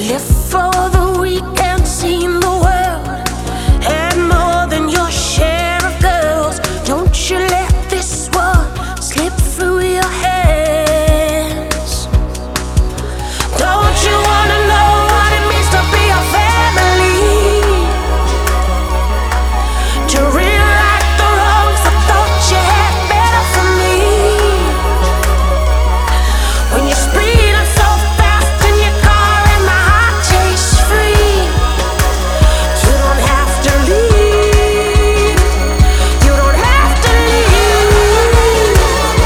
Live for the weekend, seen the world, and more than your share of girls. Don't you let this one slip through your hands. Don't you wanna know what it means to be a family? To rewrite the wrongs I thought you had better for me. When you're speeding so fast in your car and the hot chase free, you don't have to leave. You don't have to leave.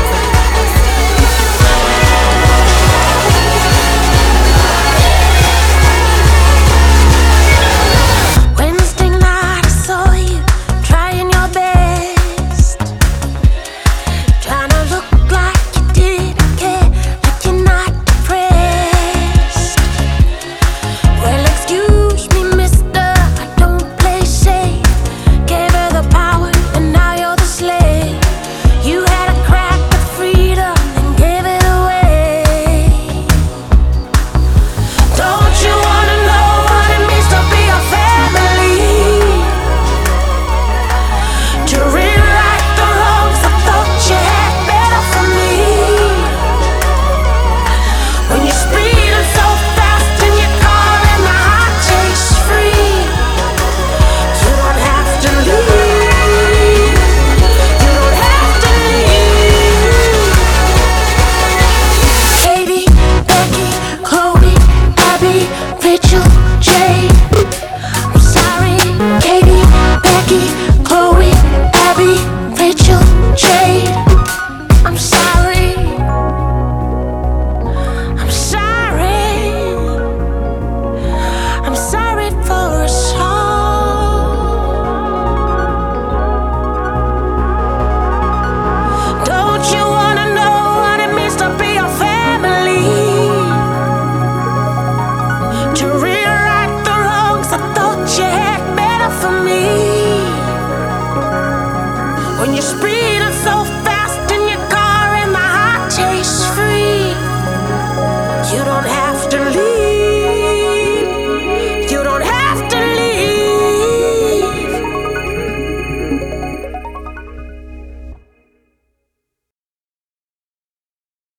Wednesday night I saw you trying your best, trying to look like you didn't care, like you're not depressed. Well, excuse me, mister, I don't play safe. Gave her the power and now you're the slave. You had a crack at freedom and gave it away. Don't you wanna know what it means to be a family? To rewrite the wrongs I thought you had better for me. When you're speeding so fast in your car and the hot chase free, you don't have to leave. You don't have to leave. Katie, Becky, Chloe, Abby, Rachel, Jade. I'm sorry, Katie, Becky, Chloe, Abby, Rachel, Jade. I'm sorry. I'm sorry. I'm sorry for us all. Don't you wanna know what it means to be a family? To rewrite the wrongs I thought you had better for me. When you're speeding